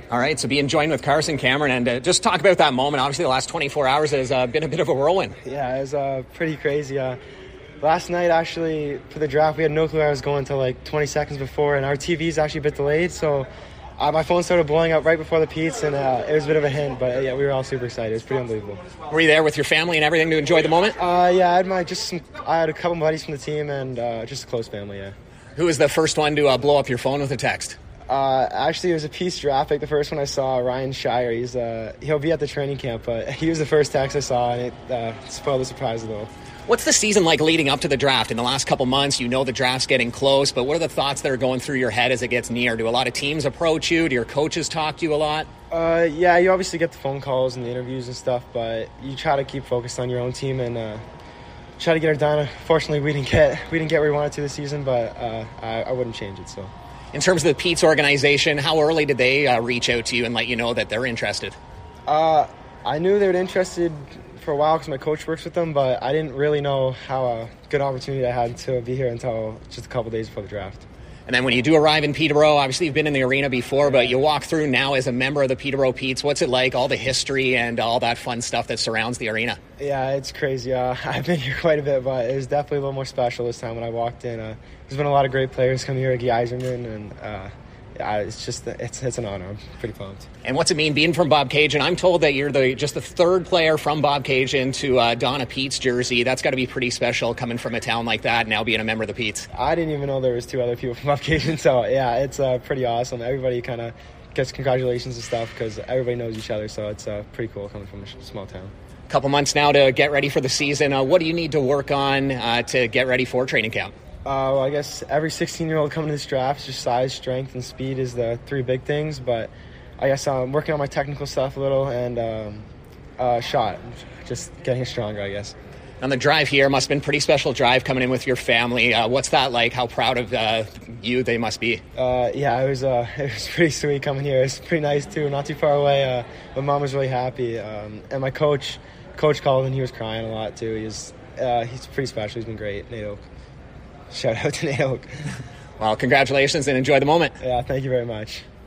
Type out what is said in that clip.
All right, so being joined with Carson Cameron, and just talk about that moment. Obviously, the last 24 hours has been a bit of a whirlwind. Yeah, it was pretty crazy. Last night, actually, for the draft, we had no clue I was going until like 20 seconds before, and our TV's actually a bit delayed, so my phone started blowing up right before the Petes, and it was a bit of a hint, but yeah, we were all super excited. It was pretty unbelievable. Were you there with your family and everything to enjoy the moment? Yeah, I had a couple buddies from the team and just a close family, yeah. Who was the first one to blow up your phone with a text? Actually, it was a Petes draft pick. The first one I saw, Ryan Shire. He'll be at the training camp, but he was the first text I saw, and it spoiled the surprise a little. What's the season like leading up to the draft? In the last couple months, you know the draft's getting close, but what are the thoughts that are going through your head as it gets near? Do a lot of teams approach you? Do your coaches talk to you a lot? Yeah, you obviously get the phone calls and the interviews and stuff, but you try to keep focused on your own team and try to get it done. Fortunately, we didn't get where we wanted to this season, but I wouldn't change it. So. In terms of the Petes organization, how early did they reach out to you and let you know that they're interested? I knew they were interested for a while because my coach works with them, but I didn't really know how good opportunity I had to be here until just a couple days before the draft. And then when you do arrive in Peterborough, obviously you've been in the arena before, but you walk through now as a member of the Peterborough Petes. What's it like, all the history and all that fun stuff that surrounds the arena? Yeah, it's crazy. I've been here quite a bit, but it was definitely a little more special this time when I walked in. There's been a lot of great players coming here, like Yzerman, and it's an honor. I'm pretty pumped. And what's it mean being from Bobcaygeon? I'm told that you're just the third player from Bobcaygeon to don a Petes jersey. That's got to be pretty special coming from a town like that and now being a member of the Petes. I didn't even know there was two other people from Bobcaygeon, so yeah, it's pretty awesome. Everybody kind of gets congratulations and stuff because everybody knows each other, so it's pretty cool coming from a small town. A couple months now to get ready for the season. What do you need to work on to get ready for training camp? Well, I guess every 16-year-old coming to this draft, just size, strength, and speed is the three big things. But I guess I'm working on my technical stuff a little and shot, just getting stronger, I guess. On the drive here, must have been a pretty special drive coming in with your family. What's that like? How proud of you they must be? Yeah, it was pretty sweet coming here. It's pretty nice, too, not too far away. My mom was really happy. And my coach called and he was crying a lot, too. He's pretty special. He's been great, Nate Oak. Shout out to Nate Oak. Well, congratulations and enjoy the moment. Yeah, thank you very much.